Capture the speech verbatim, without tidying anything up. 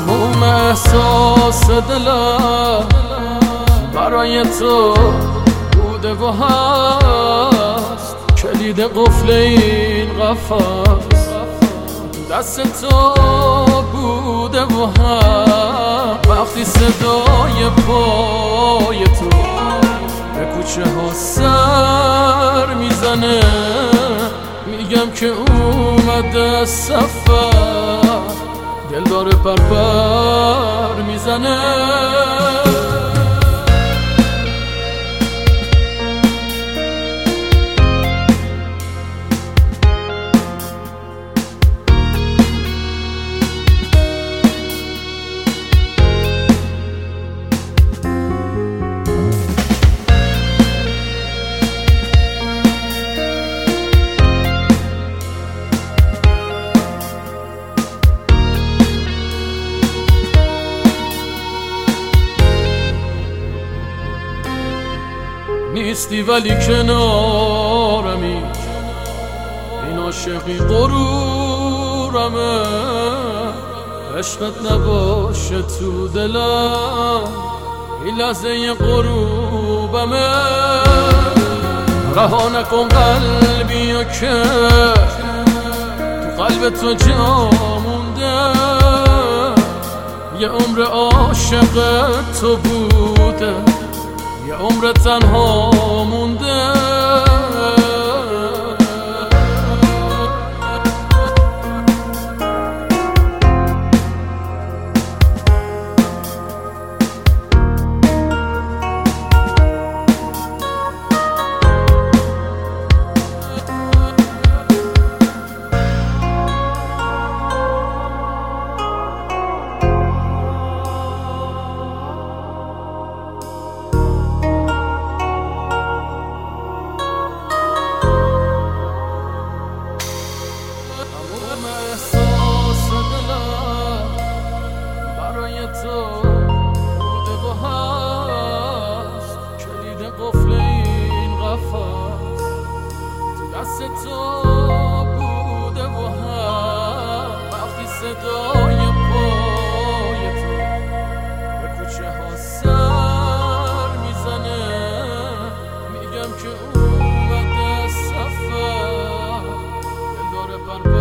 تموم احساس دلم برای تو بوده و هست، کلید قفل این قفس دست تو بوده و هست. وقتی صدای پای تو به کوچه ها سر میزنه، میگم که اومده سفر، دل داره پر پر میزنه. نیستی ولی کنارمی، این عاشقی غرورمه، عشقت نباشه تو دلم این لحظه غروبمه. رها نکن قلبیو که تو قلب تو جا مونده، یه عمر عاشق تو بوده، یه عمر تنها مونده. احساس دلم برای تو بوده و هست، کلید قفل این قفس تو دست تو بوده و هست. وقتی صدای پای تو به کوچه ها سر میزنه، میگم که اومده سفر، دل داره پر پر